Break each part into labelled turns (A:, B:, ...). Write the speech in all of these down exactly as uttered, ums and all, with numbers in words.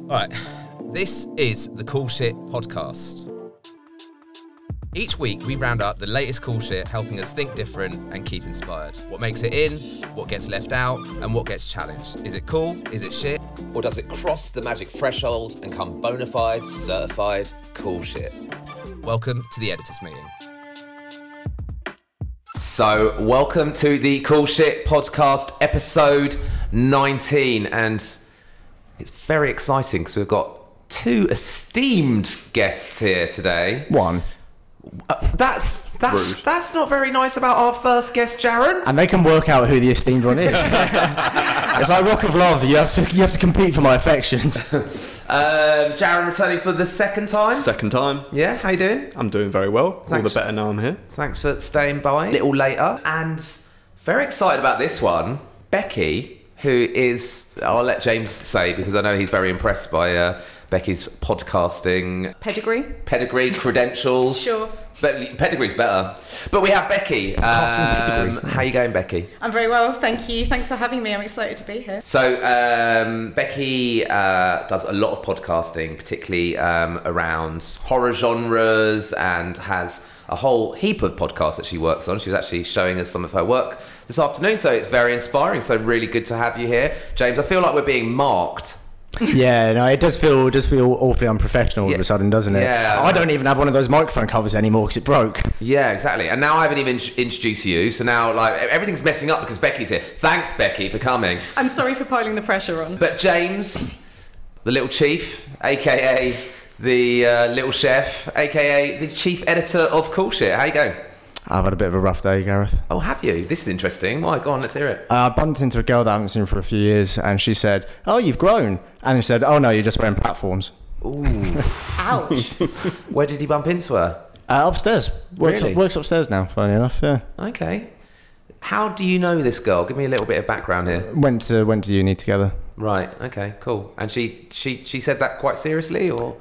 A: Right, this is the Cool Shit Podcast. Each week we round up the latest cool shit, helping us think different and keep inspired. What makes it in, what gets left out, and what gets challenged. Is it cool? Is it shit? Or does it cross the magic threshold and come bona fide, certified cool shit? Welcome to the editors meeting. So, welcome to the Cool Shit Podcast, episode nineteen, and it's very exciting because we've got two esteemed guests here today.
B: One.
A: Uh, that's that's
B: Rude.
A: that's not very nice about our first guest, Jaron.
B: And they can work out who the esteemed one is. It's like Rock of Love. You have to you have to compete for my affections.
A: Um, Jaron returning for the second time.
C: Second time.
A: Yeah, how you doing?
C: I'm doing very well.
A: Thanks.
C: All the better now I'm here.
A: Thanks for staying by a little later. And very excited about this one, Becky, who is, I'll let James say because I know he's very impressed by uh, Becky's podcasting
D: Pedigree.
A: pedigree, credentials.
D: Sure.
A: But pedigree's better. But we have Becky. Um, how you going, Becky?
D: I'm very well, thank you. Thanks for having me. I'm excited to be here.
A: So um, Becky uh, does a lot of podcasting, particularly um, around horror genres, and has a whole heap of podcasts that she works on. She was actually showing us some of her work this afternoon, so it's very inspiring. So really good to have you here, James. I feel like we're being marked.
B: Yeah, no, it does feel it does feel awfully unprofessional all
A: Yeah.
B: of a sudden, doesn't it?
A: Yeah.
B: I don't even have one of those microphone covers anymore because it broke.
A: Yeah, exactly. And now I haven't even int- introduced you, so now like everything's messing up because Becky's here. Thanks, Becky, for coming.
D: I'm sorry for piling the pressure on.
A: But James, the little chief, aka the uh, little chef, aka the chief editor of Cool Shit. How you going?
B: I've had a bit of a rough day, Gareth.
A: Oh, have you? This is interesting. Why? Go on, let's hear it.
B: Uh, I bumped into a girl that I haven't seen for a few years, and she said, "Oh, you've grown," and she said, "Oh no, you're just wearing platforms."
A: Ooh.
D: Ouch.
A: Where did you bump into her?
B: Uh, upstairs. Works,
A: Really?
B: works upstairs now, funny enough. Yeah.
A: Okay. How do you know this girl? Give me a little bit of background here.
B: Went to went to uni together.
A: Right. Okay. Cool. And she she she said that quite seriously, or?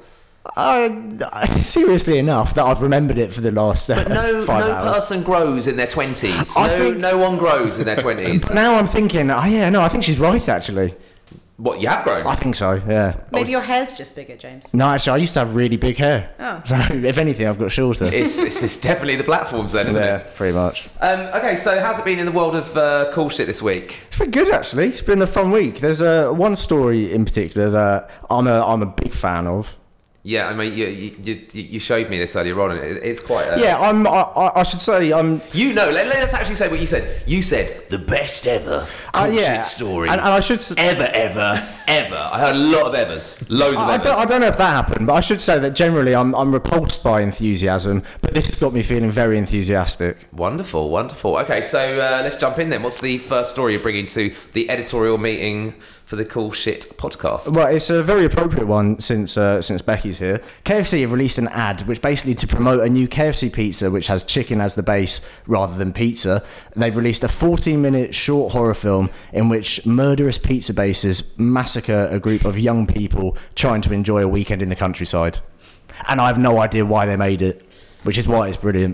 B: Uh, seriously enough that I've remembered it for the last uh,
A: But no,
B: five
A: no
B: hours.
A: person grows in their twenties.
B: I
A: No,
B: think-
A: no one grows in their twenties.
B: But now I'm thinking, oh yeah, no, I think she's right actually.
A: What, you have grown?
B: I think so, yeah.
D: Maybe your hair's just bigger, James.
B: No, actually, I used to have really big hair.
D: Oh.
B: So, if anything, I've got shorter.
A: It's, it's, it's definitely the platforms then, isn't
B: yeah,
A: it?
B: pretty much.
A: Um, okay, so how's it been in the world of uh, cool shit this week?
B: It's been good, actually. It's been a fun week. There's uh, one story in particular that I'm a, I'm a big fan of.
A: Yeah, I mean, you you, you, you showed me this earlier on, and it, it's quite... A,
B: Yeah, I'm, I, I I should say I'm...
A: You know, let, let's actually say what you said. You said, the best ever cool
B: Uh, yeah,
A: shit story.
B: and, and I should... s-
A: Ever, ever, ever. I heard a lot of evers. Loads of
B: I, I,
A: evers.
B: don't, I don't know if that happened, but I should say that generally I'm, I'm repulsed by enthusiasm, but this has got me feeling very enthusiastic.
A: Wonderful, wonderful. Okay, so uh, let's jump in then. What's the first story you're bringing to the editorial meeting for the Cool Shit Podcast?
B: Well, it's a very appropriate one since uh, since Becky's here. K F C have released an ad which basically to promote a new K F C pizza which has chicken as the base rather than pizza. They've released a fourteen minute short horror film in which murderous pizza bases massacre a group of young people trying to enjoy a weekend in the countryside. And I have no idea why they made it, which is why it's brilliant.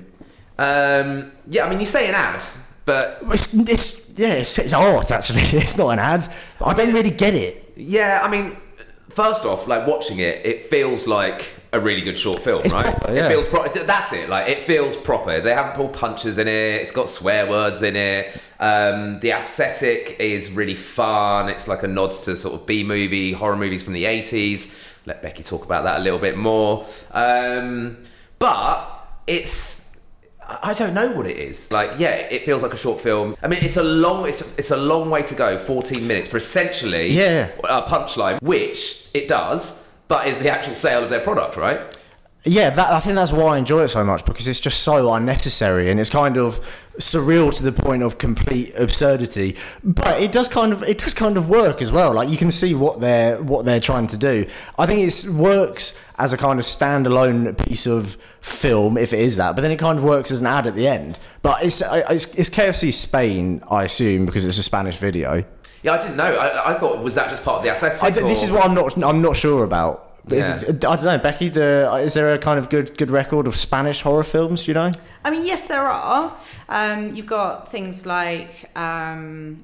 A: Um, yeah, I mean, you say an ad, but...
B: It's, it's yeah, it's, it's art actually. It's not an ad. I don't really get it.
A: Yeah, I mean, first off, like watching it, it feels like a really good short film,
B: It's
A: right?
B: proper, yeah.
A: It feels proper. That's it. Like it feels proper. They haven't pulled punches in it. It's got swear words in it. Um, the aesthetic is really fun. It's like a nod to sort of B movie horror movies from the eighties. Let Becky talk about that a little bit more. Um, but it's. I don't know what it is. Like, yeah, it feels like a short film. I mean, it's a long, it's it's a long way to go. fourteen minutes for essentially
B: Yeah.
A: a punchline, which it does, but is the actual sale of their product, right?
B: Yeah, that, I think that's why I enjoy it so much, because it's just so unnecessary and it's kind of surreal to the point of complete absurdity. But it does kind of it does kind of work as well. Like you can see what they're what they're trying to do. I think it works as a kind of standalone piece of film, if it is that. But then it kind of works as an ad at the end. But it's it's, it's K F C Spain, I assume, because it's a Spanish video.
A: Yeah, I didn't know. I, I thought, was that just part of the aesthetic?
B: I, this
A: or-
B: is what I'm not I'm not sure about. But
A: Yeah.
B: is it, I don't know, Becky. The, is there a kind of good good record of Spanish horror films? Do you know?
D: I mean, yes, there are. Um, you've got things like um,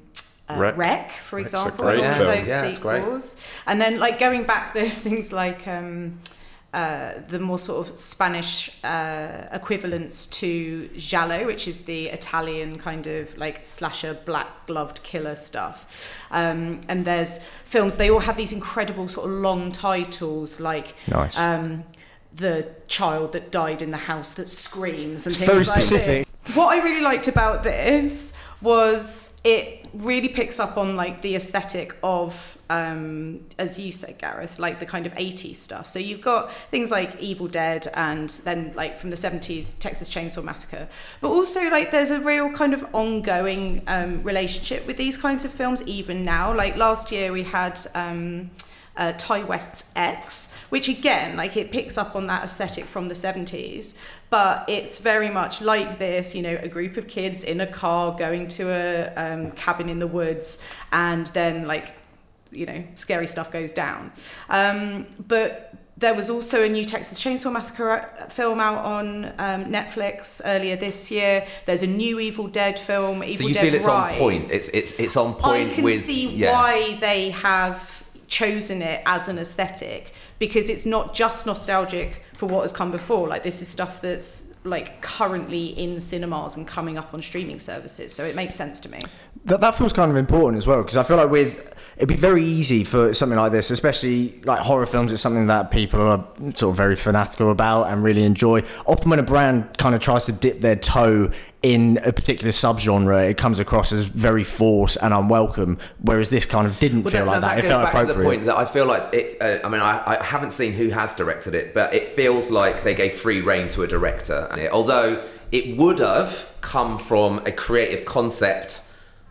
D: uh,
C: Wreck.
D: Wreck, for
C: Wreck's a
D: example,
C: great
D: all of
C: film.
D: those
A: Yeah, it's great.
D: sequels. And then, like, going back, there's things like um, uh, the more sort of Spanish uh, equivalents to Giallo, which is the Italian kind of like slasher, black gloved killer stuff. Um, and there's films, they all have these incredible sort of long titles, like
B: Nice.
D: um, The Child That Died in the House That Screams, and
B: It's
D: things
B: very
D: like
B: specific.
D: this. What I really liked about this was it really picks up on like the aesthetic of, um, as you said, Gareth, like the kind of eighties stuff. So you've got things like Evil Dead, and then like from the seventies, Texas Chainsaw Massacre. But also like there's a real kind of ongoing um, relationship with these kinds of films even now. Like last year we had um, uh, Ty West's X, which again, like it picks up on that aesthetic from the seventies. But it's very much like this, you know, a group of kids in a car going to a um, cabin in the woods, and then like, you know, scary stuff goes down. Um, but there was also a new Texas Chainsaw Massacre film out on um, Netflix earlier this year. There's a new Evil Dead film, Evil
A: So you
D: Dead
A: feel it's
D: Rise.
A: on point. It's it's it's on point
D: I can
A: with.
D: see
A: yeah.
D: why they have chosen it as an aesthetic, because it's not just nostalgic for what has come before. Like this is stuff that's like currently in cinemas and coming up on streaming services, so it makes sense to me.
B: That, that feels kind of important as well, because I feel like with it'd be very easy for something like this, especially like horror films. It's something that people are sort of very fanatical about and really enjoy. Often when a brand kind of tries to dip their toe in a particular subgenre, it comes across as very forced and unwelcome, whereas this kind of didn't
A: Well,
B: feel
A: no,
B: like
A: no,
B: that. It
A: goes
B: felt
A: back to
B: appropriate.
A: the point that I feel like it. Uh, I mean, I, I haven't seen who has directed it, but it feels like they gave free rein to a director. Although it would have come from a creative concept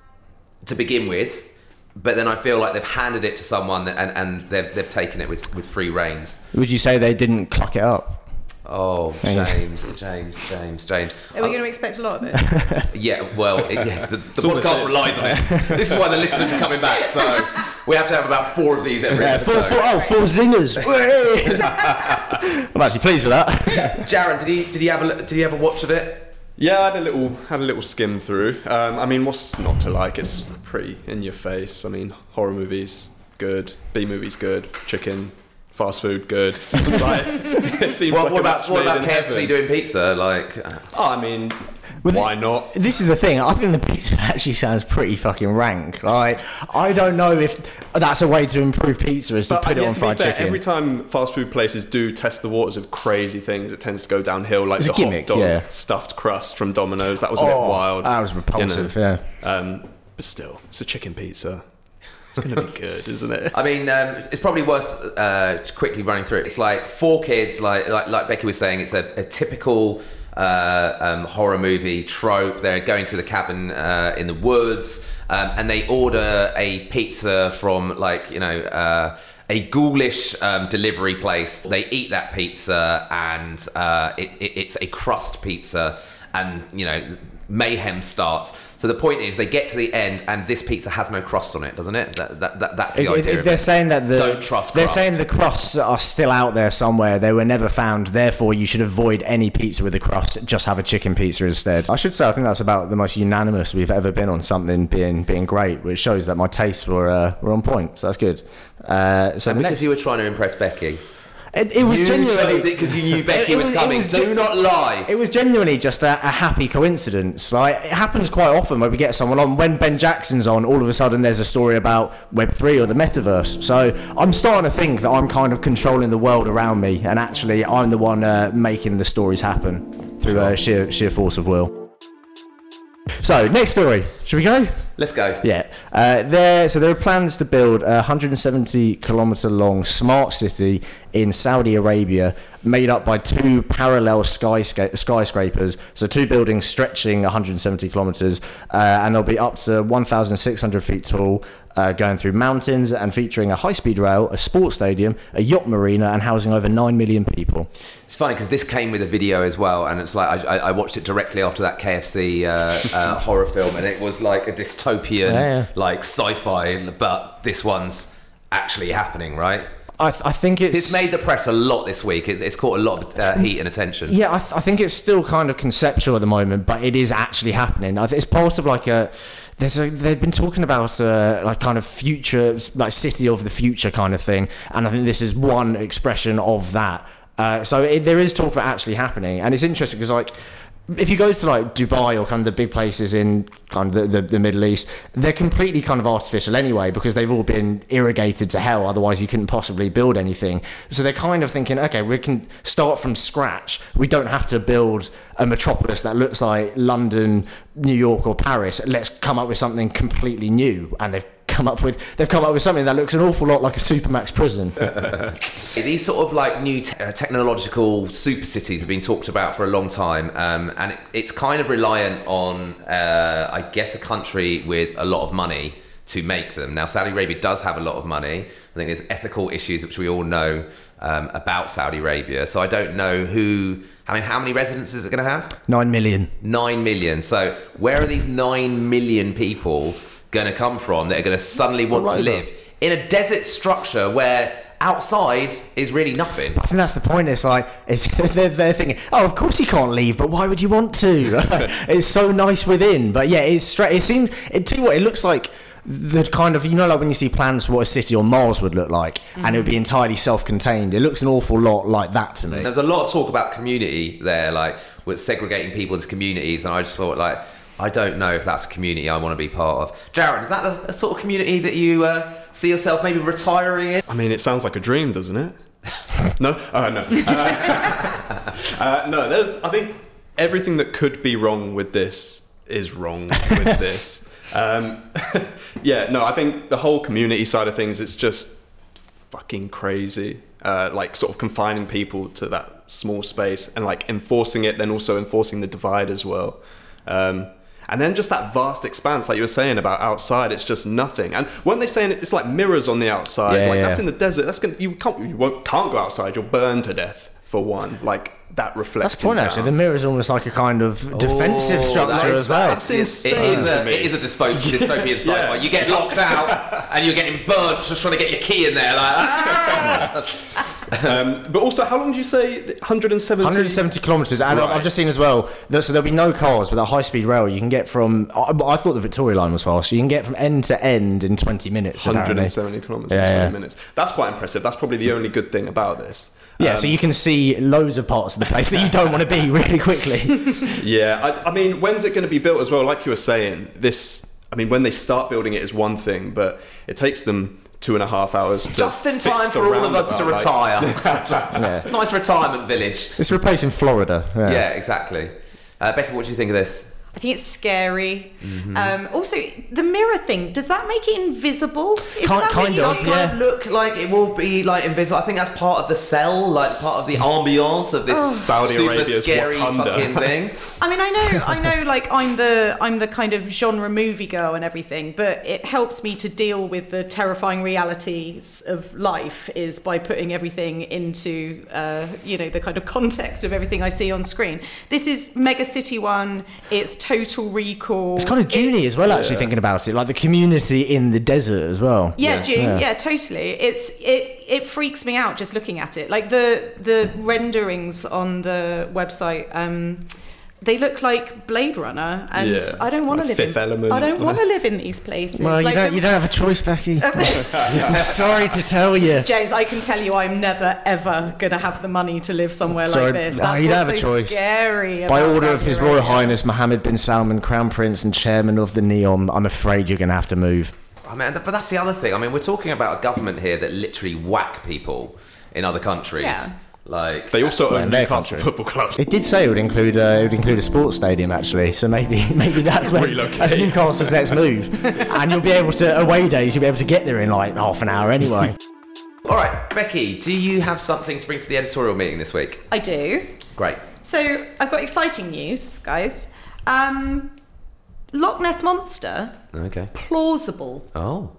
A: to begin with, but then I feel like they've handed it to someone and, and they've they've taken it with with free reins.
B: Would you say they didn't cluck it up?
A: Oh,
B: Thank you.
A: James, James, James, James.
D: Are we going to expect a lot of it?
A: Yeah, well, it, yeah, the, the
C: all the
A: podcast
C: same.
A: relies on it. This is why the listeners are coming back, so we have to have about four of these every
B: Yeah, four,
A: episode.
B: four, oh, four zingers. I'm actually pleased with that.
A: Jaron, did he did he have a did he have a watch of it?
C: Yeah, I had a little had a little skim through. Um, I mean, what's not to like? It's pretty in your face. I mean, horror movies good, B movies good, chicken, fast food good. Like, it seems
A: What,
C: like
A: what
C: a
A: about
C: match
A: what
C: made
A: about
C: in
A: K F C
C: heaven.
A: doing pizza? Like, uh,
C: Oh, I mean,
B: Well,
C: why
B: the-
C: not?
B: This is the thing. I think the pizza actually sounds pretty fucking rank. Like, I don't know if that's a way to improve pizza, is to
C: But
B: put it
C: yeah,
B: on
C: to be
B: fried
C: fair,
B: chicken.
C: every time fast food places do test the waters of crazy things, it tends to go downhill. Like
B: It's a
C: the
B: gimmick,
C: hot dog
B: yeah.
C: stuffed crust from Domino's, that was a bit
B: Oh,
C: wild.
B: that was repulsive,
C: you know.
B: yeah.
C: Um, but still, it's a chicken pizza. It's gonna be good, isn't it?
A: I mean, um, it's probably worth uh, quickly running through it. It's like four kids, like like, like Becky was saying, it's a, a typical uh, um, horror movie trope. They're going to the cabin uh, in the woods, um, and they order a pizza from like you know uh, a ghoulish um, delivery place. They eat that pizza, and uh, it, it, it's a crust pizza, and you know. Mayhem starts. So the point is, they get to the end, and this pizza has no crust on it, doesn't it? That, that, that that's the
B: If,
A: idea.
B: if
A: of
B: they're
A: it.
B: saying that the
A: Don't trust
B: they're
A: crust.
B: saying the crusts are still out there somewhere. They were never found. Therefore, you should avoid any pizza with a crust. Just have a chicken pizza instead. I should say, I think that's about the most unanimous we've ever been on something being being great, which shows that my tastes were uh, were on point. So that's good. Uh, so
A: And
B: the
A: because
B: next,
A: you were trying to impress Becky.
B: it, it was
A: You
B: genuinely
A: chose it because you knew Becky
B: It
A: was
B: was- it
A: coming.
B: was
A: Do
B: gen-
A: not lie.
B: It was genuinely just a, a happy coincidence. Like, it happens quite often when we get someone on. When Ben Jackson's on, all of a sudden there's a story about Web three or the metaverse. So I'm starting to think that I'm kind of controlling the world around me, and actually I'm the one uh, making the stories happen through uh, sheer sheer force of will. So, next story. Should we go?
A: Let's go.
B: Yeah. Uh, there, so there are plans to build a one hundred seventy kilometre long smart city in Saudi Arabia, made up by two parallel skysca- skyscrapers. So two buildings stretching one hundred seventy kilometres, uh, and they'll be up to one thousand six hundred feet tall, uh, going through mountains and featuring a high-speed rail, a sports stadium, a yacht marina, and housing over nine million people.
A: It's funny because this came with a video as well, and it's like I, I I watched it directly after that K F C uh, uh, horror film, and it was like a dystopian,
B: Yeah, yeah.
A: like sci-fi, but this one's actually happening, right?
B: I, th- I think it's...
A: It's made the press a lot this week. It's, it's caught a lot of uh, heat and attention.
B: Yeah, I, th- I think it's still kind of conceptual at the moment, but it is actually happening. I th- It's part of like a... There's a, they've been talking about uh, like kind of future, like city of the future kind of thing, and I think this is one expression of that. Uh, so it, there is talk of it actually happening, and it's interesting because like if you go to like Dubai or kind of the big places in kind of the, the, the Middle East, they're completely kind of artificial anyway because they've all been irrigated to hell. Otherwise, you couldn't possibly build anything. So they're kind of thinking, okay, we can start from scratch. We don't have to build a metropolis that looks like London, New York, or Paris. Let's come up with something completely new. And they've come up with they've come up with something that looks an awful lot like a Supermax prison.
A: These sort of like new te- uh, technological super cities have been talked about for a long time, um, and it, it's kind of reliant on, uh, I guess, a country with a lot of money to make them. Now, Saudi Arabia does have a lot of money. I think there's ethical issues which we all know um, about Saudi Arabia. So I don't know who. I mean, how many residents is it going to have?
B: Nine million.
A: Nine million. So where are these nine million people going to come from that are going to suddenly want to live in a desert structure where outside is really nothing?
B: I think that's the point. It's like it's they're, they're thinking, oh, of course you can't leave, but why would you want to? It's so nice within, but yeah, it's straight. It seems. It, tell you what, it looks like the kind of, you know, like when you see plans for what a city on Mars would look like, mm-hmm. and it would be entirely self-contained. It looks an awful lot like that to me.
A: There's a lot of talk about community there, like with segregating people into communities, and I just thought, like, I don't know if that's a community I want to be part of. Jared, is that the, the sort of community that you uh, see yourself maybe retiring in?
C: I mean, it sounds like a dream, doesn't it? No? Uh, no. Uh, uh, no, there's, I think everything that could be wrong with this is wrong with this. Um, yeah, no, I think the whole community side of things, it's just fucking crazy. Uh, like sort of confining people to that small space and like enforcing it, then also enforcing the divide as well. Um, And then just that vast expanse, like you were saying about outside, it's just nothing. And weren't they saying it's like mirrors on the outside?
B: Yeah,
C: like
B: yeah.
C: that's in the desert. That's gonna you can't you won't, can't go outside. You'll burn to death for one. Like that reflects.
B: That's the point actually. The mirror is almost like a kind of defensive
A: Oh,
B: structure
A: that is-
B: as well.
C: That's insane.
A: It is
C: to
A: a,
C: me.
A: it is a dyspo- dystopian sci-fi.
C: Yeah.
A: You get locked out and you're getting burnt just trying to get your key in there. Like, ah!
C: Um, but also, how long did you say? one hundred seventy
B: one hundred seventy kilometres, and
C: Right.
B: I've just seen as well that so there'll be no cars, but that high-speed rail you can get from. I, I thought the Victoria line was fast. You can get from end to end in twenty minutes.
C: one hundred
B: apparently.
C: seventy kilometers
B: Yeah,
C: in twenty
B: yeah.
C: minutes. That's quite impressive. That's probably the only good thing about this.
B: Yeah,
C: Um,
B: so you can see loads of parts of the place that you don't want to be really quickly.
C: Yeah, I, I mean, when's it going to be built as well? Like you were saying, this. I mean, when they start building it is one thing, but it takes them two and a half hours to
A: Just in
C: fix
A: time
C: a
A: for all of us to
C: roundabout, like-
A: retire.
B: Yeah.
A: Nice retirement village.
B: It's replacing Florida. Yeah.
A: Yeah, exactly. Uh, Becky, what do you think of this?
D: I think it's scary.
A: Mm-hmm.
D: Um, also, the mirror thing, does that make it invisible? Isn't
B: Kind-
D: that what
B: kind
D: you
B: of,
D: do?
B: yeah.
A: Kind of look like it will be like invisible. I think that's part of the cell, like part of the ambiance of this
C: Saudi
A: super
C: Arabia's
A: scary
C: Wakanda.
A: fucking thing.
D: I mean, I know, I know, like I'm the I'm the kind of genre movie girl and everything, but it helps me to deal with the terrifying realities of life is by putting everything into, uh, you know, the kind of context of everything I see on screen. This is Mega City One. It's Total Recall.
B: It's kind of Junie
D: It's-
B: as well, actually, thinking about it. Like the community in the desert as well.
D: Yeah,
A: Yeah.
D: June.
B: Yeah.
D: Yeah. totally. It's it it freaks me out just looking at it. Like the the renderings on the website, um, they look like Blade Runner, and
C: Yeah.
D: I don't want to
C: Like
D: live
C: Fifth
D: in.
C: Element.
D: I don't want to live in these places.
B: Well, you
D: like
B: don't,
D: the-
B: you don't have a choice, Becky. I'm sorry to tell you.
D: James, I can tell you, I'm never ever gonna have the money to live somewhere
B: Sorry,
D: like this.
B: no,
D: That's
B: you don't
D: what's
B: have a
D: so
B: choice.
D: scary.
B: By
D: about
B: order of
D: Saudi
B: His Royal
D: Arabia.
B: Highness Mohammed bin Salman, Crown Prince and Chairman of the NEOM, I'm afraid you're going to have to move.
A: I mean, but that's the other thing. I mean, we're talking about a government here that literally whack people in other countries.
D: Yeah.
A: Like
C: They also
B: Well,
C: own
B: in their
C: Newcastle
B: country.
C: football clubs.
B: It did say it would include uh, it would include a sports stadium actually, so maybe maybe that's when
C: Relocate.
B: that's Newcastle's next move, and you'll be able to away days you'll be able to get there in like half an hour anyway.
A: All right, Becky, do you have something to bring to the editorial meeting this week?
D: I do.
A: Great.
D: So I've got exciting news, guys. Um, Loch Ness Monster,
A: Okay.
D: plausible.
A: Oh.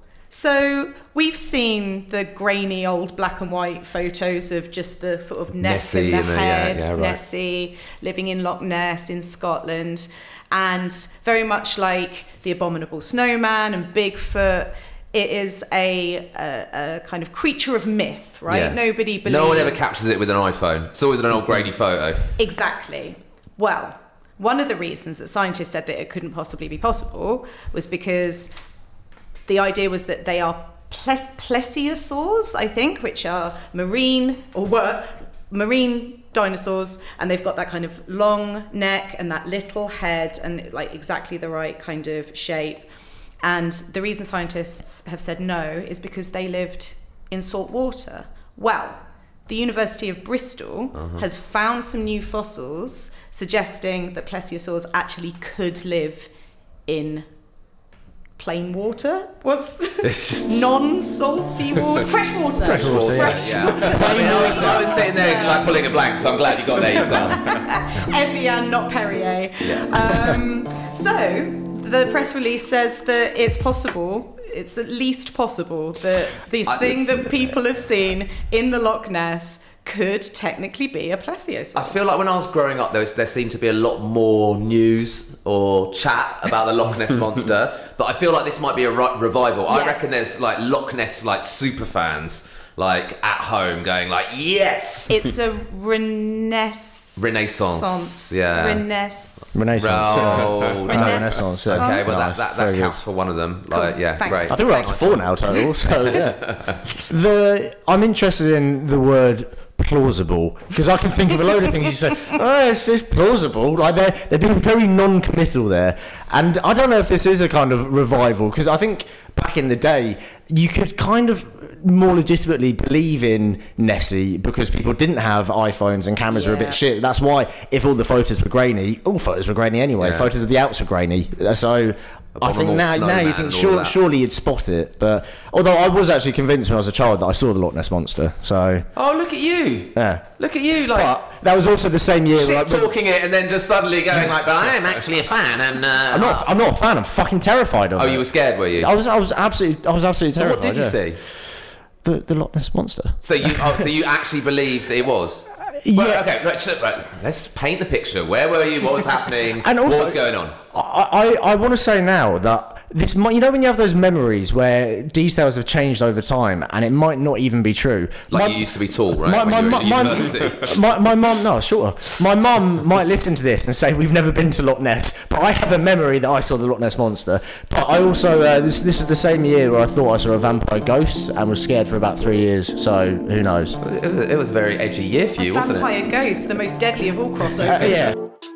D: So we've seen the grainy old black and white photos of just the sort of Ness
A: Nessie
D: in the
A: and the- yeah,
D: head,
A: yeah, right.
D: Nessie living in Loch Ness in Scotland, and very much like the Abominable Snowman and Bigfoot. It is a, a, a kind of creature of myth, right?
A: Yeah.
D: Nobody believes.
A: No one ever captures it with an iPhone. It's always an old grainy photo.
D: Exactly. Well, one of the reasons that scientists said that it couldn't possibly be possible was because the idea was that they are ple- plesiosaurs, I think, which are marine or were marine dinosaurs, and they've got that kind of long neck and that little head and like exactly the right kind of shape. And the reason scientists have said no is because they lived in salt water. Well, the University of Bristol uh-huh. has found some new fossils suggesting that plesiosaurs actually could live in plain water. What's non-salty water? Fresh water.
B: Fresh water.
D: Fresh
A: yeah.
D: water.
A: I mean, I was, I was sitting there like pulling a blank, so I'm glad you got there yourself.
D: Evian, not Perrier. Um, so the press release says that it's possible. It's at least possible that this I, thing that people have seen in the Loch Ness could technically be a plesiosaur.
A: I feel like when I was growing up, there, was, there seemed to be a lot more news or chat about the Loch Ness Monster, but I feel like this might be a re- revival. Yeah. I reckon there's like Loch Ness like super fans like at home going like, yes!
D: It's a renaissance.
A: Renaissance, yeah.
D: Renaissance.
B: Renaissance.
A: Oh,
B: Renaissance. Yeah.
A: Okay, well
B: nice.
A: that, that, that counts
B: good.
A: for one of them.
D: Cool.
A: Like, yeah,
D: Thanks.
A: great.
B: I think we're up to four now total, so yeah. the, I'm interested in the word plausible, because I can think of a load of things you say, oh, it's, it's plausible. Like they're, they're being very non-committal there. And I don't know if this is a kind of revival, because I think back in the day, you could kind of more legitimately believe in Nessie because people didn't have iPhones and cameras
D: yeah.
B: were a bit shit. That's why if all the photos were grainy, all photos were grainy anyway.
A: Yeah.
B: Photos of the Alps were grainy. So I think now, now you think sure, surely you'd spot it. But although I was actually convinced when I was a child that I saw the Loch Ness Monster. So
A: oh, look at you!
B: Yeah,
A: look at you! Like
B: but that was also the same year.
A: shit
B: like,
A: talking it and then just suddenly going like, but I am actually a fan. And uh,
B: I'm not. I'm not a fan. I'm fucking terrified of
A: oh,
B: it.
A: you were scared, were you?
B: I was. I was absolutely. I was absolutely
A: so
B: terrified.
A: what did you
B: yeah.
A: see?
B: The the Loch Ness Monster.
A: So you oh, so you actually believed it was?
B: Yeah.
A: Well, okay, right, so, right, let's paint the picture. Where were you? What was happening?
B: And also,
A: what was going on?
B: I, I, I want to say now that this might, you know, when you have those memories where details have changed over time and it might not even be true.
A: Like
B: my,
A: you used to be tall, right?
B: My,
A: when
B: my,
A: you were in
B: my,
A: university.
B: my, my mum, no, shorter. My mum might listen to this and say we've never been to Loch Ness, but I have a memory that I saw the Loch Ness Monster. But I also, uh, this, this is the same year where I thought I saw a vampire ghost and was scared for about three years. So who knows?
A: It was a, it was a very edgy year for you,
D: a
A: wasn't it?
D: Vampire Ghost, the most deadly of all crossovers.
B: Uh, yeah.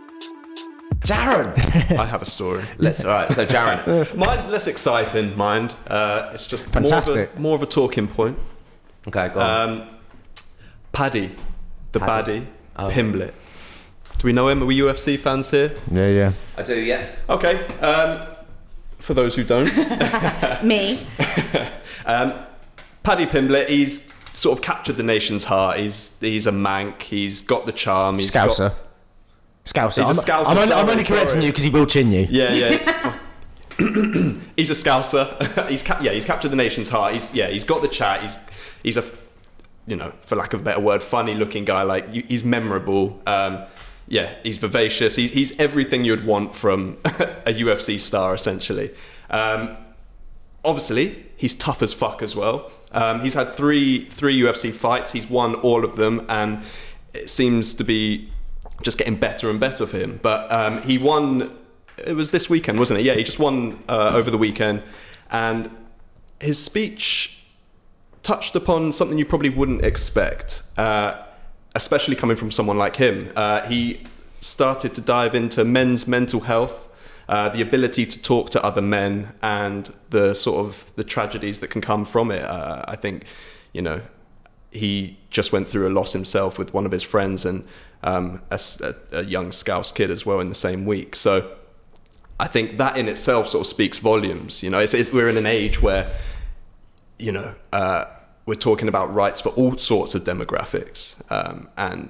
A: Jaron,
C: I have a story.
A: let's all right. So Jaron,
C: Mine's less exciting. Mind, uh, it's just
B: Fantastic.
C: more of, a, more of a talking point.
A: okay, go on.
C: Um, Paddy, the
A: Paddy.
C: baddie,
A: Oh.
C: Pimblett. Do we know him? Are we U F C fans here?
B: Yeah, yeah.
A: I do, yeah.
C: Okay. Um, for those who don't,
D: Me.
C: um, Paddy Pimblett, he's sort of captured the nation's heart. He's he's a Manc. He's got the charm. He's
B: Scouser.
C: got
B: Scouser.
C: He's a
B: I'm,
C: Scouser,
B: I'm only, I'm
C: sorry,
B: only correcting
C: sorry.
B: you because he will chin you.
C: yeah, yeah. He's a Scouser. he's ca- yeah, he's captured the nation's heart. He's yeah, he's got the chat. He's he's a, you know, for lack of a better word, funny looking guy. Like you, he's memorable. Um, yeah, he's vivacious. He's he's everything you'd want from a U F C star, essentially. Um, obviously, he's tough as fuck as well. Um, he's had three three U F C fights. He's won all of them, and it seems to be just getting better and better for him. But um, he won. It was this weekend, wasn't it? Yeah, he just won uh, over the weekend, and his speech touched upon something you probably wouldn't expect, uh, especially coming from someone like him. Uh, he started to dive into men's mental health, uh, the ability to talk to other men, and the sort of the tragedies that can come from it. Uh, I think, you know, he just went through a loss himself with one of his friends, and um, a, a young Scouse kid as well in the same week. So I think that in itself sort of speaks volumes. You know, it's, it's, we're in an age where, you know, uh, we're talking about rights for all sorts of demographics, um, and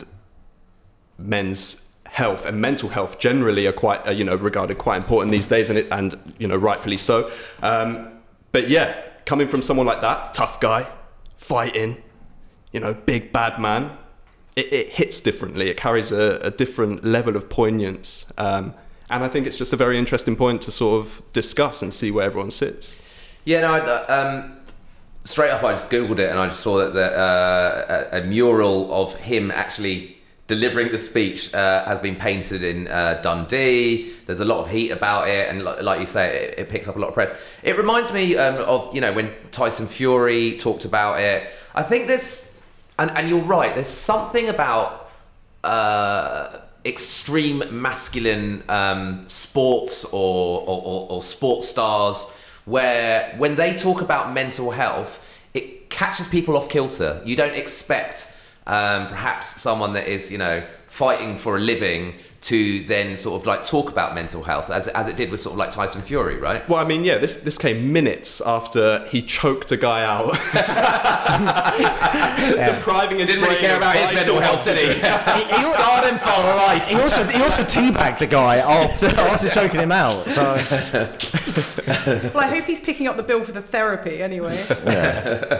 C: men's health and mental health generally are quite, uh, you know, regarded quite important these days, and it, and you know, rightfully so. Um, but yeah, coming from someone like that, tough guy, fighting, you know, big bad man, it, it hits differently. It carries a, a different level of poignance. Um, And I think it's just a very interesting point to sort of discuss and see where everyone sits.
A: Yeah, no, I, um, straight up I just Googled it and I just saw that the, uh, a, a mural of him actually delivering the speech uh, has been painted in uh, Dundee. There's a lot of heat about it, and like, like you say, it, it picks up a lot of press. It reminds me um, of, you know, when Tyson Fury talked about it. I think there's, and, and you're right, there's something about uh, extreme masculine um, sports or, or, or, or sports stars where when they talk about mental health, it catches people off kilter. You don't expect Um, perhaps someone that is, you know, fighting for a living to then sort of like talk about mental health as as it did with sort of like Tyson Fury, right?
C: Well, I mean, yeah, this this came minutes after he choked a guy out,
B: yeah.
C: depriving his
A: Didn't really
C: brain
A: care
C: of
A: about his
C: vital
A: mental health, did he?
B: he, he
A: scarred him for life.
B: He also he also teabagged the guy after after choking him out. So
D: Well, I hope he's picking up the bill for the therapy anyway.
B: yeah.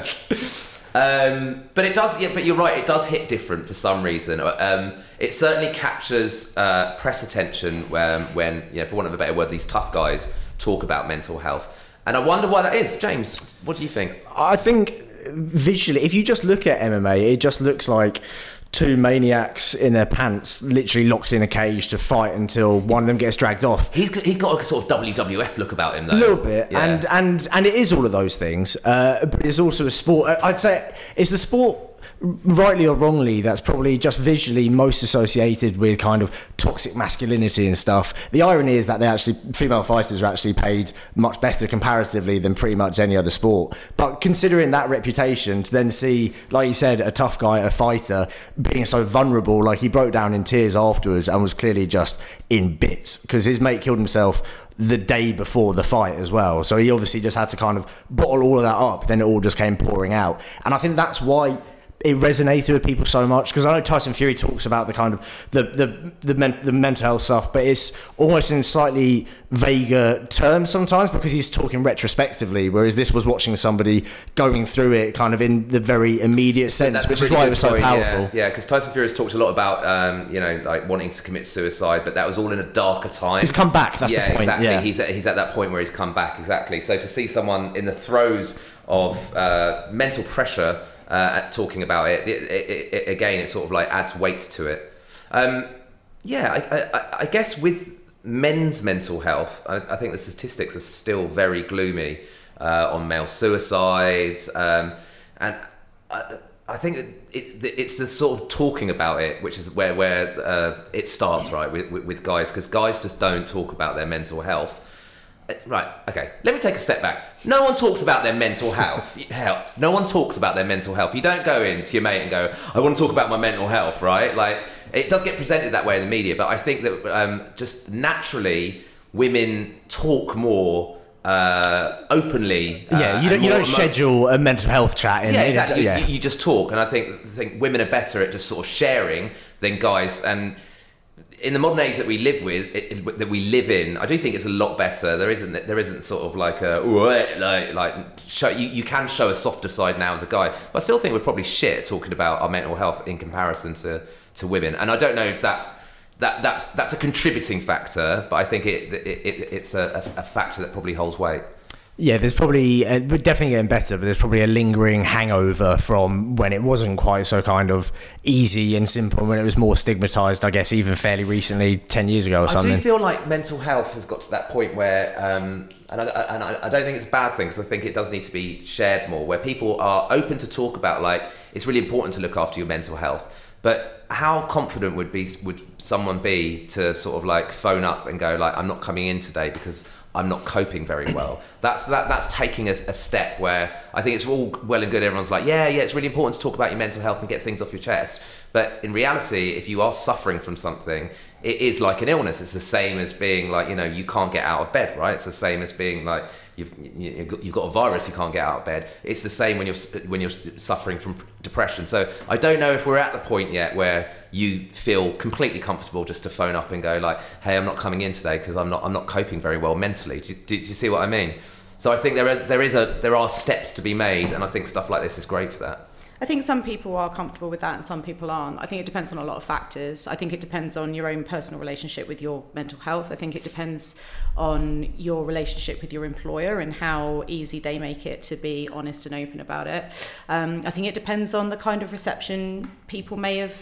A: Um, but it does, yeah. But you're right. It does hit different for some reason. Um, it certainly captures uh, press attention when, when, you know, for want of a better word, these tough guys talk about mental health. And I wonder why that is. James, what do you think?
B: I think visually, if you just look at M M A, it just looks like two maniacs in their pants, literally locked in a cage to fight until one of them gets dragged off.
A: He's he's got a sort of W W F look about him, though.
B: A little bit,
A: Yeah.
B: and and and it is all of those things. Uh, but it's also a sport. I'd say it's the sport, rightly or wrongly, that's probably just visually most associated with kind of toxic masculinity and stuff. The irony is that they actually, female fighters are actually paid much better comparatively than pretty much any other sport. But considering that reputation, to then see, like you said, a tough guy, a fighter, being so vulnerable, like he broke down in tears afterwards and was clearly just in bits because his mate killed himself the day before the fight as well. So he obviously just had to kind of bottle all of that up. Then it all just came pouring out. And I think that's why it resonated with people so much, because I know Tyson Fury talks about the kind of the the the, men, the mental health stuff, but it's almost in slightly vaguer terms sometimes because he's talking retrospectively, whereas this was watching somebody going through it kind of in the very immediate sense,
A: That's
B: which
A: a
B: is
A: really
B: why it
A: good
B: was so
A: point,
B: powerful.
A: Yeah, because Tyson Fury has talked a lot about, um, you know, like wanting to commit suicide, but that was all in a darker time.
B: He's come back. That's
A: yeah,
B: the point.
A: Exactly.
B: Yeah,
A: He's at, he's at that point where he's come back. Exactly. So to see someone in the throes of uh, mental pressure uh, at talking about it, it, it, it, again, it sort of like adds weight to it. Um, yeah, I, I, I guess with men's mental health, I, I think the statistics are still very gloomy uh, on male suicides, um, and I, I think it, it, it's the sort of talking about it, which is where where uh, it starts, right, with, with, with guys, because guys just don't talk about their mental health. Right, okay, let me take a step back. No one talks about their mental health. It helps. No one talks about their mental health. You don't go in to your mate and go, I want to talk about my mental health, right? Like, it does get presented that way in the media, but I think that um, just naturally women talk more uh, openly. Uh,
B: yeah. You don't you
A: more
B: don't
A: emo-
B: schedule a mental health chat. In,
A: yeah,
B: in a-
A: exactly.
B: yeah.
A: You, you just talk, and I think think women are better at just sort of sharing than guys. And in the modern age that we live with, it, it, that we live in, I do think it's a lot better. There isn't there isn't sort of like a like like show, you you can show a softer side now as a guy, but I still think we're probably shit at talking about our mental health in comparison to, to women. And I don't know if that's that that's that's a contributing factor, but I think it, it, it it's a, a factor that probably holds weight.
B: Yeah, there's probably, uh, we're definitely getting better, but there's probably a lingering hangover from when it wasn't quite so kind of easy and simple, when it was more stigmatised, I guess, even fairly recently, ten years ago or something.
A: I do feel like mental health has got to that point where, um, and, I, and I, I don't think it's a bad thing, because I think it does need to be shared more, where people are open to talk about, like, it's really important to look after your mental health. But how confident would be would someone be to sort of like phone up and go like, I'm not coming in today because I'm not coping very well? That's that that's taking a, a step where I think it's all well and good. Everyone's like, yeah, yeah, it's really important to talk about your mental health and get things off your chest. But in reality, if you are suffering from something, it is like an illness. It's the same as being like, you know, you can't get out of bed, right? It's the same as being like, You've you've got a virus, you can't get out of bed. It's the same when you're when you're suffering from depression. So I don't know if we're at the point yet where you feel completely comfortable just to phone up and go like, "Hey, I'm not coming in today because I'm not I'm not coping very well mentally." Do, do, do you see what I mean? So I think there is there is a there are steps to be made, and I think stuff like this is great for that.
D: I think some people are comfortable with that and some people aren't. I think it depends on a lot of factors. I think it depends on your own personal relationship with your mental health. I think it depends on your relationship with your employer and how easy they make it to be honest and open about it. Um, I think it depends on the kind of reception people may have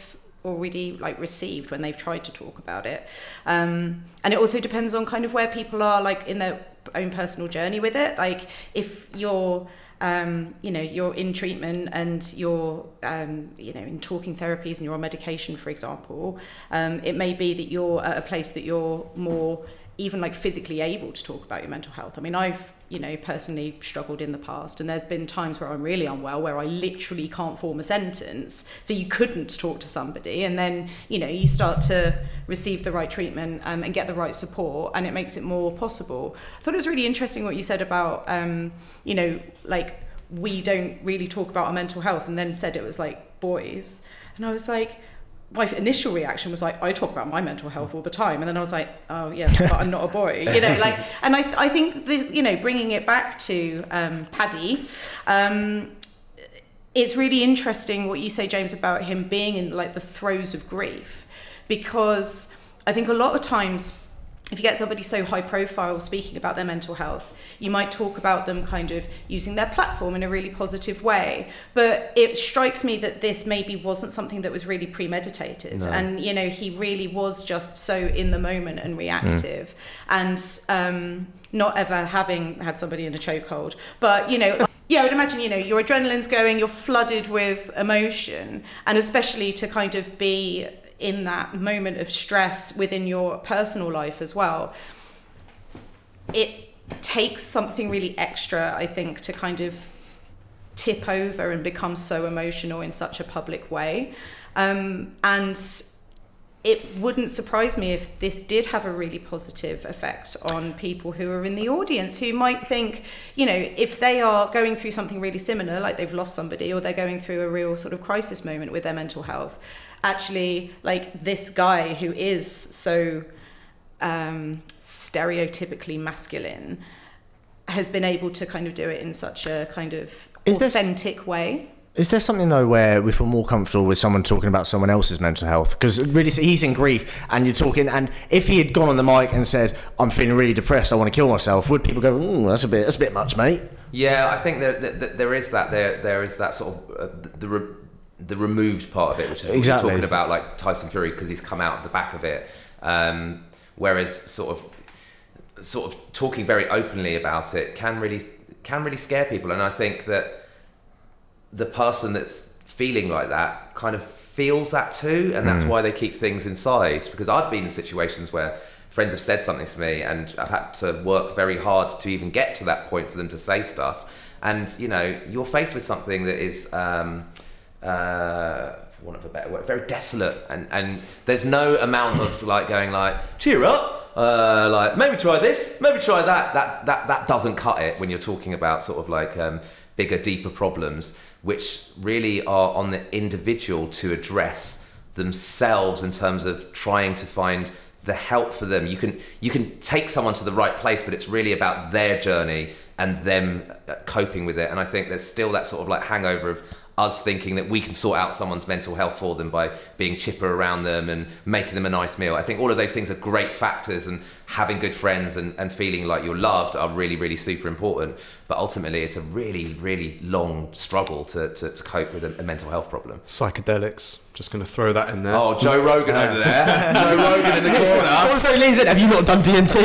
D: already like received when they've tried to talk about it. Um, and it also depends on kind of where people are like in their own personal journey with it. Like if you're um, you know, you're in treatment and you're, um, you know, in talking therapies and you're on medication, for example, um, it may be that you're at a place that you're more even like physically able to talk about your mental health. I mean, I've, you know, personally struggled in the past, and there's been times where I'm really unwell, where I literally can't form a sentence. So you couldn't talk to somebody, and then, you know, you start to receive the right treatment um, and get the right support, and it makes it more possible. I thought it was really interesting what you said about, um, you know, like we don't really talk about our mental health, and then said it was like boys. And I was like, my initial reaction was like, I talk about my mental health all the time, and then I was like, oh yeah, but I'm not a boy, you know, like. And I, th- I think this, you know, bringing it back to um, Paddy, um, it's really interesting what you say, James, about him being in like the throes of grief, because I think a lot of times, if you get somebody so high profile speaking about their mental health, you might talk about them kind of using their platform in a really positive way. But it strikes me that this maybe wasn't something that was really premeditated. No. And, you know, he really was just so in the moment and reactive. Mm. And um, not ever having had somebody in a chokehold. But, you know, yeah, I would imagine, you know, your adrenaline's going, you're flooded with emotion. And especially to kind of be in that moment of stress within your personal life as well, it takes something really extra, I think, to kind of tip over and become so emotional in such a public way. Um, and it wouldn't surprise me if this did have a really positive effect on people who are in the audience, who might think, you know, if they are going through something really similar, like they've lost somebody, or they're going through a real sort of crisis moment with their mental health, actually, like this guy who is so um, stereotypically masculine has been able to kind of do it in such a kind of is authentic there, way.
B: Is there something, though, where we feel more comfortable with someone talking about someone else's mental health? Because really, he's in grief, and you're talking, and if he had gone on the mic and said, I'm feeling really depressed, I want to kill myself, would people go, ooh, that's a bit, that's a bit much, mate?
A: Yeah, I think that, that, that there is that, there there is that sort of, uh, the, re- the removed part of it, which is what exactly. you're talking about, like Tyson Fury, because he's come out of the back of it. Um, whereas sort of sort of talking very openly about it can really can really scare people, and I think that the person that's feeling like that kind of feels that too, and that's mm. why they keep things inside. Because I've been in situations where friends have said something to me, and I've had to work very hard to even get to that point for them to say stuff. And you know, you're faced with something that is um, uh, for want of a better word, very desolate, and, and there's no amount of like going like, cheer up, uh, like maybe try this, maybe try that. That that that doesn't cut it when you're talking about sort of like um, bigger, deeper problems, which really are on the individual to address themselves in terms of trying to find the help for them. You can you can take someone to the right place, but it's really about their journey and them coping with it. And I think there's still that sort of like hangover of us thinking that we can sort out someone's mental health for them by being chipper around them and making them a nice meal. I think all of those things are great factors, and having good friends and, and feeling like you're loved are really, really super important. But ultimately, it's a really, really long struggle to, to, to cope with a, a mental health problem.
C: Psychedelics. Just going to throw that in there.
A: Oh, Joe Rogan over there. Joe Rogan in the corner.
B: Also, leans in, have you not done D and T?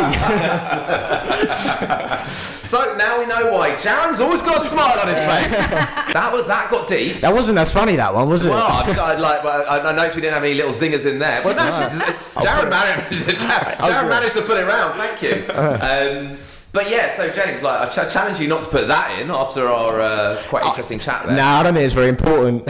A: So now we know why Jaren's always got a smile on his face. That was that got deep.
B: That wasn't as funny, that one, was it?
A: Well, I, I, like, I, I noticed we didn't have any little zingers in there. Well, no, Jaren managed, Jaren managed to put it around. Thank you. Um, But yeah, so James, like I ch- challenge you not to put that in after our uh, quite interesting chat there.
B: No, I don't think it's very important.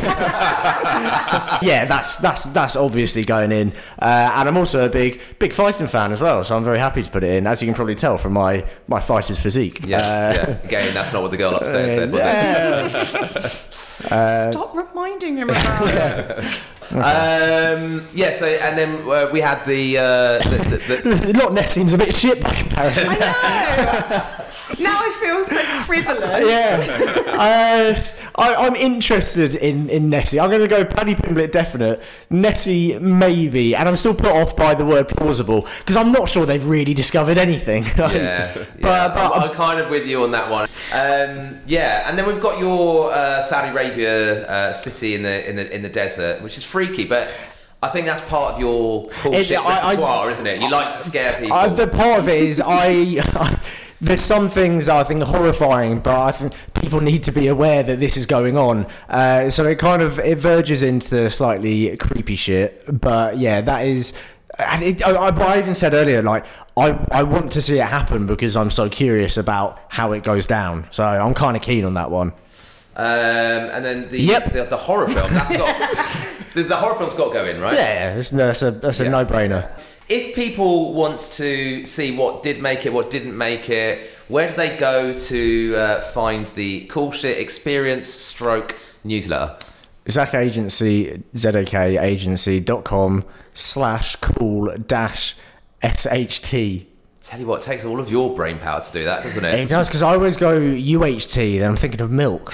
B: Yeah, that's that's that's obviously going in, uh, and I'm also a big big fighting fan as well, so I'm very happy to put it in, as you can probably tell from my my fighter's physique.
A: Yeah, uh, yeah. Again, that's not what the girl upstairs said, was
B: it? uh,
D: Stop reminding him about it.
A: Okay. Um, yeah, so and then uh, we had the, uh, the, the, the
B: Loch Ness seems a bit shit by comparison.
D: I know. Now I feel so frivolous.
B: Yeah, uh, I, I'm interested in, in Nessie. I'm going to go Paddy Pimblett definite, Nessie maybe, and I'm still put off by the word plausible because I'm not sure they've really discovered anything.
A: Yeah, yeah.
B: but, but
A: I'm, I'm kind of with you on that one. Um, yeah, and then we've got your uh, Saudi Arabia uh, city in the in the in the desert, which is free freaky, but I think that's part of your cool
B: It-
A: shit
B: I- I-
A: repertoire, isn't it? You like to scare people.
B: I, the part of it is I, there's some things I think are horrifying, but I think people need to be aware that this is going on. Uh, so it kind of it verges into slightly creepy shit. But yeah, that is. And it, I, I even said earlier, like I, I want to see it happen because I'm so curious about how it goes down. So I'm kind of keen on that one.
A: Um, and then the,
B: Yep.
A: the the horror film. That's got the, the horror film's got to go in, right?
B: Yeah, that's, that's a that's a
A: Yeah.
B: no-brainer.
A: If people want to see what did make it, what didn't make it, where do they go to uh, find the Cool Shit Experience Stroke newsletter?
B: Zach Agency, Z A K agency dot com slash cool dash S H T.
A: Tell you what, it takes all of your brain power to do that, doesn't
B: It
A: it?
B: does, because I always go U H T, then I'm thinking of milk.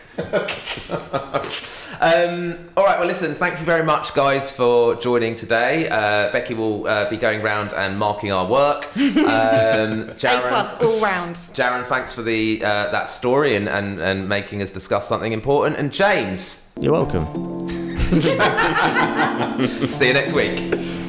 A: um, all right, well, listen, thank you very much, guys, for joining today. Uh, Becky will uh, be going round and marking our work. Um,
D: A
A: Jaren,
D: plus all round.
A: Jaren, thanks for the uh, that story and, and, and making us discuss something important. And James,
B: You're welcome.
A: see you next week.